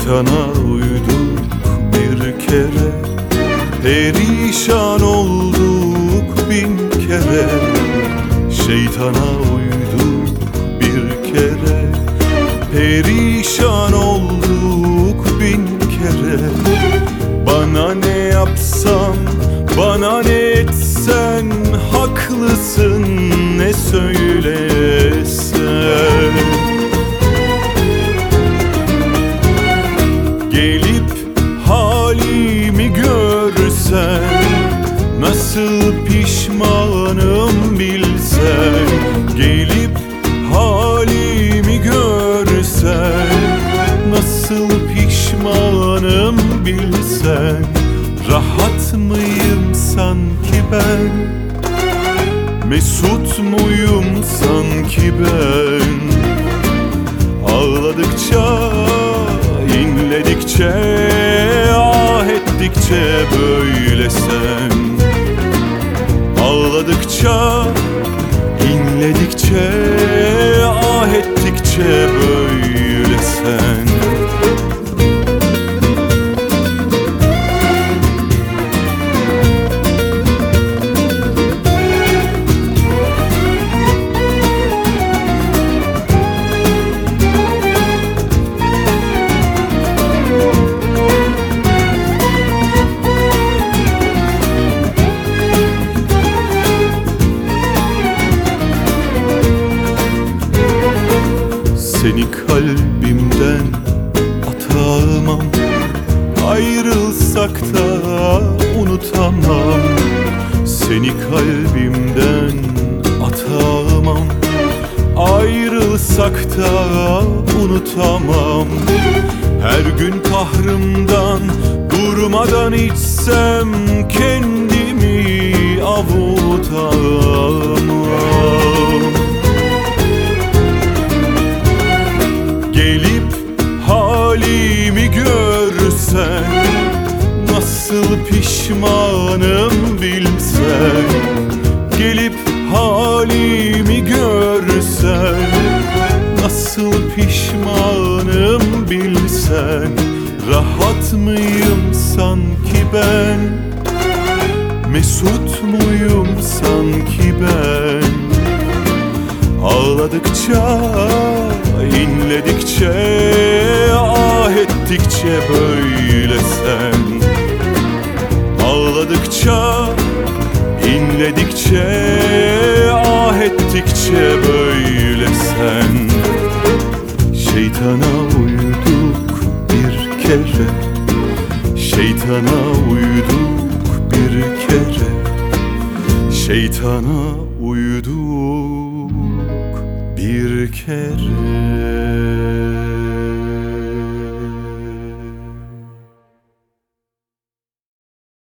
Şeytana uyduk bir kere, perişan olduk bin kere. Şeytana uyduk bir kere, perişan olduk bin kere. Bana ne yapsam, bana ne etsen, haklısın ne söylesen. Gelip halimi görsen, nasıl pişmanım bilsen. Gelip halimi görsen, nasıl pişmanım bilsen. Rahat mıyım sanki ben, mesut muyum sanki ben. Ağladıkça, inledikçe, ah ettikçe böyle sen. Ağladıkça, inledikçe, ah ettikçe böyle sen. Seni kalbimden atamam, ayrılsak da unutamam. Seni kalbimden atamam, ayrılsak da unutamam. Her gün kahrımdan durmadan içsem, kendimi avutamam. Gelip halimi görsen, nasıl pişmanım bilsen. Gelip halimi görsen, nasıl pişmanım bilsen. Rahat mıyım sanki ben, mesut muyum sanki ben. Ağladıkça, inledikçe, ah ettikçe böyle sen. Ağladıkça, inledikçe, ah ettikçe böyle sen. Şeytana uyduk bir kere, şeytana uyduk bir kere. Şeytana uyduk bir kere.